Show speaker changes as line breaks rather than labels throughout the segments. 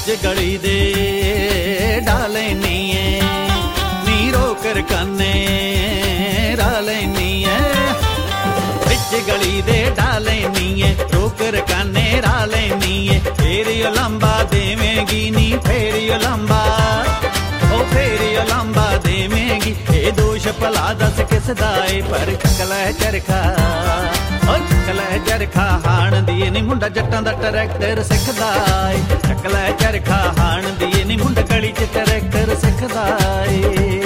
ਵਿੱਚ ਗਲੀ ਦੇ ਢਾ ਲੈਨੀ ਏ ਨੀ ਰੋਕ ਰਕਾਨੇ ਰਾ ਲੈਨੀ ਏ ਵਿੱਚ ਗਲੀ ਦੇ ਢਾ ਲੈਨੀ ਏ ਰੋਕ ਰਕਾਨੇ ਰਾ ਲੈਨੀ ਏ ਫੇਰ ਉਲੰਬਾ ਦੇਵੇਂਗੀ ਨੀ ਫੇਰ ਉਲੰਬਾ ਉਹ ਫੇਰ ਉਲੰਬਾ ਦੇਵੇਂਗੀ ਇਹ ਦੋਸ਼ ਭਲਾ ਦੱਸ ਕਿਸ ਦਾ ਏ ਪਰ ਕਲਹ ਚਰਖਾ ਕਲਹ ਚਰਖਾ ਹਾਣ ਦੀ ਨੀ ਮੁੰਡਾ ਜੱਟਾਂ ਦਾ ਟਰੈਕਟਰ ਸਿੱਖਦਾ ਏ ਕਲਹ ਚਰਖਾ ਹਾਣ ਦੀ ਨੀ ਮੁੰਡਾ ਗਲੀ 'ਚ ਟਰੈਕਟਰ ਸਿੱਖਦਾ ਏ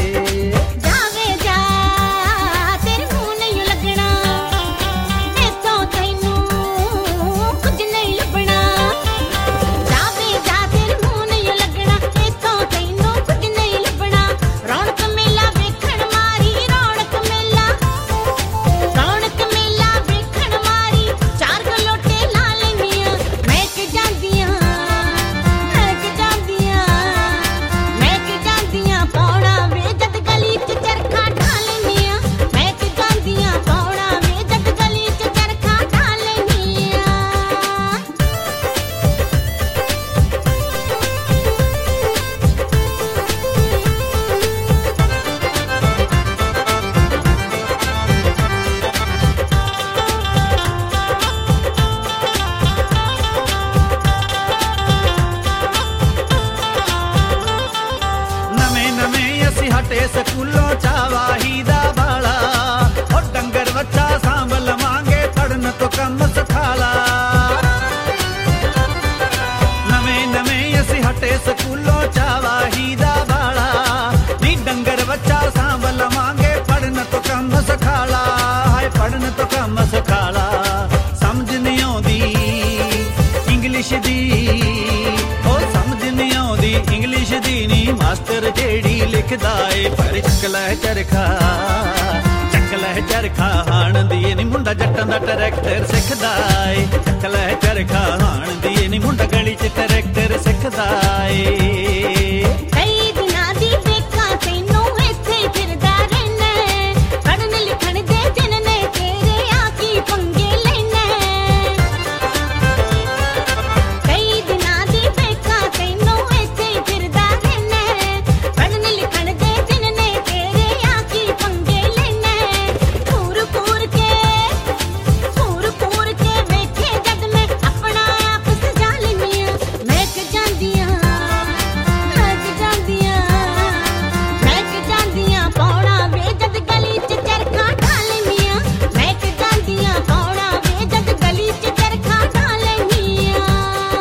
ਸਕੂਲੋਂ ਚਾਵਾਹੀ ਦਾ ਬਾਲਾ ਉਹ ਡੰਗਰ ਬੱਚਾ ਸਾਂਭ ਲਵਾਂਗੇ ਪੜਨ ਤੋਂ ਕੰਮ ਸਿਖਾਲਾ ਨਵੇਂ ਨਵੇਂ ਅਸੀਂ ਹਟੇ ਸਕੂਲੋਂ ਚਾਵਾਹੀ ਦਾ ਬਾਲਾ ਨੀ ਡੰਗਰ ਬੱਚਾ ਸਾਂਭ ਲਵਾਂਗੇ ਪੜਨ ਤੋਂ ਕੰਮ ਸਿਖਾਲਾ ਹਾਏ ਪੜਨ ਤੋਂ ਕੰਮ ਸਿਖਾਲਾ ਸਮਝ ਨਹੀਂ ਆਉਂਦੀ ਇੰਗਲਿਸ਼ ਦੀ ਉਹ ਸਮਝ ਨਹੀਂ ਆਉਂਦੀ ਇੰਗਲਿਸ਼ ਦੀ ਨੀ ਮਾਸਟਰ ਜਿਹੜੀ ਲਿਖਦਾ ਏ ਪਰ ਚੱਕਲਹਿ ਚਰਖਾ ਹਾਣ ਦੀ ਨੀ ਮੁੰਡਾ ਜੱਟਾਂ ਦਾ ਟਰੈਕਟਰ ਸਿੱਖਦਾ ਏ ਚੱਕਲਹਿ ਚਰਖਾ ਹਾਣ ਦੀ ਨੀ ਮੁੰਡਾ ਗਲੀ 'ਚ ਟਰੈਕਟਰ ਸਿੱਖਦਾ ਏ
ਕਈ ਦਿਨਾਂ ਦੀ ਵੇਖਾਂ ਤੈਨੂੰ ਇੱਥੇ ਫਿਰਦਾ ਰਹਿਣਾ ਪੜ੍ਹਨ ਲਿਖਣ ਦੇ ਦਿਨ ਨੇ ਤੇਰੇ ਆ ਕੀ ਪੰਗੇ ਲੈਣਾ ਕਈ ਦਿਨਾਂ ਦੀ ਵੇਖਾਂ ਤੈਨੂੰ ਇੱਥੇ ਫਿਰਦਾ ਰਹਿਣਾ ਪੜ੍ਹਨ ਲਿਖਣ ਦੇ ਦਿਨ ਨੇ ਤੇਰੇ ਆ ਕੀ ਪੰਗੇ ਲੈਣਾ ਪੂਰ ਪੂਰ ਕੇ ਵੇਖੇ ਜਦ ਮੈਂ ਆਪਣਾ ਆਪ ਸਜਾ ਲੈਨੀ ਆ ਮੈਂ ਕਿ ਜਾਂਦੀਆਂ ਪੌੜਾ ਵੇ ਜਦ ਗਲੀ 'ਚ ਚਰਖਾ ਢਾ ਲੈਨੀ ਆ ਮੈਂ ਕਿ ਜਾਂਦੀਆਂ ਪੌੜਾ ਵੇ ਜਦ ਗਲੀ 'ਚ ਚਰਖਾ ਢਾ ਲੈਨੀ ਆ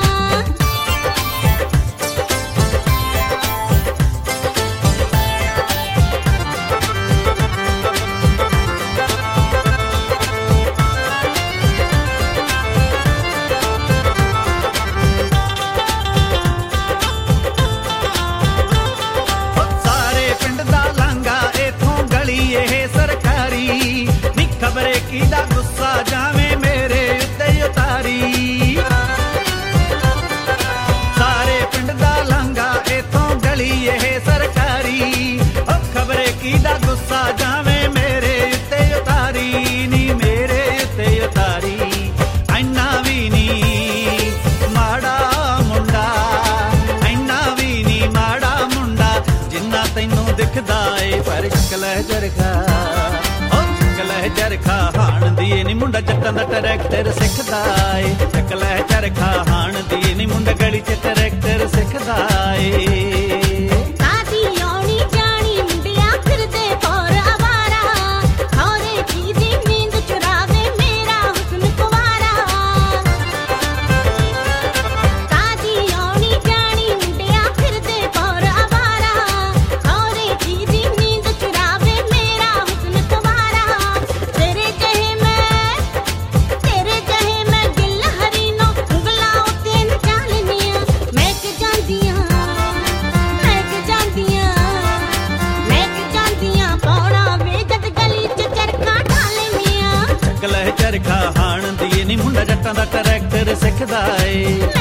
ਸਾਰੇ ਪਿੰਡ ਦਾ ਲਾਂਗਾ ਇਥੋਂ ਗਲੀ ਇਹ ਸਰਕਾਰੀ ਨੀ ਖਬਰੇ ਕਿਹਦਾ ਗੁੱਸਾ ਜਾਵੇਂ ਮੇਰੇ ਉੱਤੇ ਉਤਾਰੀ ਸਾਰੇ ਪਿੰਡ ਦਾ ਲਾਂਗਾ ਇਥੋਂ ਗਲੀ ਇਹ ਸਰਕਾਰੀ ਉਹ ਖਬਰੇ ਕਿਹਦਾ ਗੁੱਸਾ ਜਾਵੇਂ ਮੇਰੇ ਉੱਤੇ ਉਤਾਰੀ ਨੀ ਮੇਰੇ ਉੱਤੇ ਉਤਾਰੀ ਐਨਾ ਵੀ ਨੀ ਮਾੜਾ ਮੁੰਡਾ ਐਨਾ ਵੀ ਨੀ ਮਾੜਾ ਮੁੰਡਾ ਜਿੰਨਾ ਤੈਨੂੰ ਦਿਖਦਾ ਏ ਪਰ ਚੱਕਲਹਿ ਚਰਖਾ ਹਾਣ ਦੀ ਨੀ ਮੁੰਡਾ ਜੱਟਾਂ ਦਾ ਟਰੈਕਟਰ ਸਿੱਖਦਾ ਏ ਚੱਕਲਹਿ ਚਰਖਾ ਹਾਣ ਦੀ ਨੀ ਮੁੰਡਾ ਗਲੀ 'ਚ ਟਰੈਕਟਰ ਸਿੱਖਦਾ ਏ
ਕਾਦੀ ਆਉਣੀ ਜਾਣੀ ਮੁੰਡਿਆ ਫਿਰਦੇ ਪੌਰ ਆਵਾਰਾ ਖੌਰੇ ਕੀ ਦੀ ਨੀਂਦ ਚੁਰਾਵੇ ਮੇਰਾ ਹੁਸਨ ਕੁਵਾਰਾ ਕਾਦੀ ਆਉਣੀ ਜਾਣੀ ਮੁੰਡਿਆ ਫਿਰਦੇ ਪੌਰ ਆਵਾਰਾ ਖੌਰੇ ਕੀ ਦੀ ਨੀਂਦ ਚੁਰਾਵੇ ਮੇਰਾ ਹੁਸਨ ਕੁਵਾਰਾ ਤੇਰੇ ਜਹੇ ਮੈਂ ਗਿੱਲ ਹਰੀ ਨੂੰ ਉਂਗਲਾਂ ਉੱਤੇ ਨਚਾ ਲੈਨੀ ਆ ਮੈਂ ਕਿ ਜਾਂਦੀਆਂ ਪੌੜਾ ਵੇ ਜਦ ਗਲੀ 'ਚ ਚਰਖਾ ਢਾ ਲੈਨੀ ਆ
ਚੱਕਲਹਿ ਚਰਖਾ ਹਾਣ ਦੀ ਨੀ ਮੁੰਡਾ ਜੱਟਾਂ ਦਾ ਟਰੈਕਟਰ ਸਿੱਖਦਾ ਏ